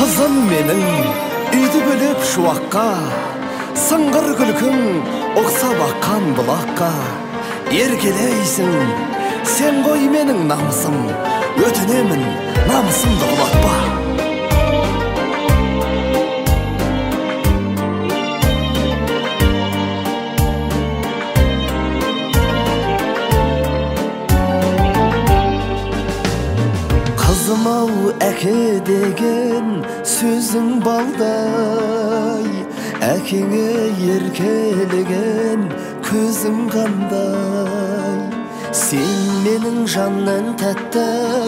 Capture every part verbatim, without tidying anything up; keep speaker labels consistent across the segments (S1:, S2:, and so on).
S1: Kızım menin үйді бөліп шуаққа, сыңғыр күлкің оқса баққан бұлаққа. Еркелейсің, сен ғой менің намысым, өтінемін, намысымды құлатпа. Қызым-ау, әке деген сөзің балдай, әкеңе еркелеген көзің қандай. Сен менің жаннан тәттай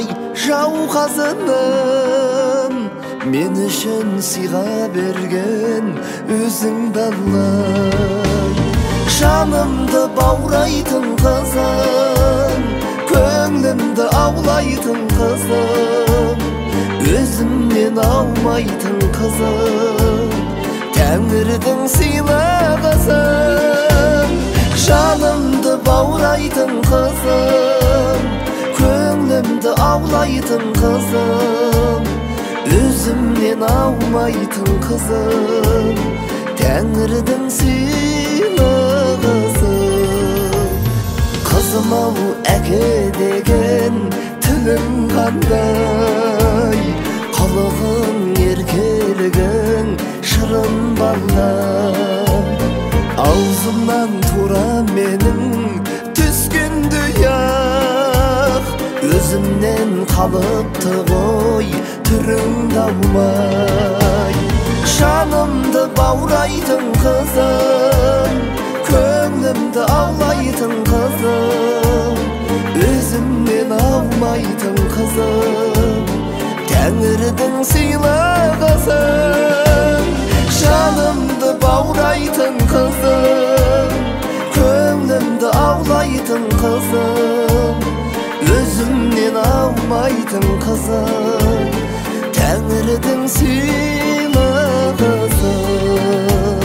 S1: жауқазыным, мен үшін сыйға берген өзің далай. Жанымды баурайтын қызым, көңлімді аулайтын қызым, өзімнен аумайтын қызым, Тәңірдің сыйлығысың. Жанымды баурайтын қызым, көңлімді аулайтын қызым, өзімнен аумайтын қызым, Тәңірдің сыйлығысың. Қызым-ау, әке деген тілің қандай, қылығың, еркелігің шырын балдай. Аузымнан тура менің түскенді яқ, өзімнен қалыпты ғой түріңді алмай. Жанымды баурайтын қызым, көңлімді аулайтын қызым, өзімнен аумайтын қызым, Тәңірдің сыйлығысың. Жанымды баурайтын қызым, көңлімді аулайтын қызым, өзімнен аумайтын қызым, Тәңірдің сыйлығысың.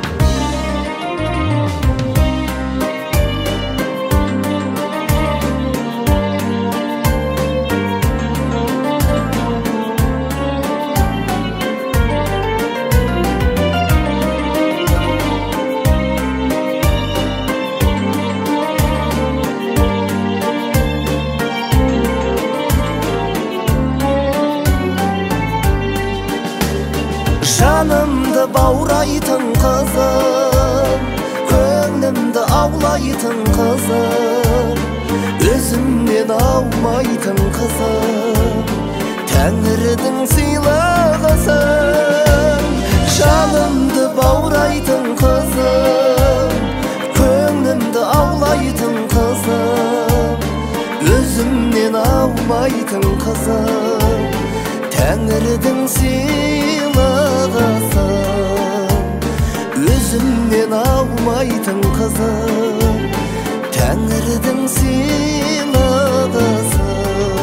S1: Жанымды баурайтын қызым, көңлімді аулайтын қызым, өзімнен аумайтын қызым, Тәңірдің сыйлығысың. Жанымды баурайтын қызым, көңлімді аулайтын қызым, өзімнен аумайтын қызым, Тәңірдің сыйлығысың. Өзімнен аумайтын қызым, Тәңірдің сыйлығысың.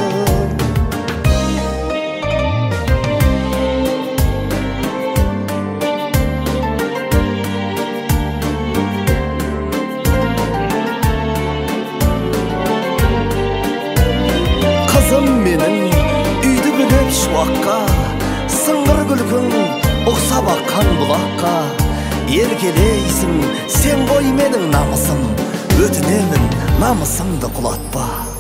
S1: Қызым менің үйді бөліп шуаққа, сыңғыр күлкің ұқса баққан бұлаққа. Еркелейсің, сен ғой менің намысым, өтінемін, намысымды құлатпа.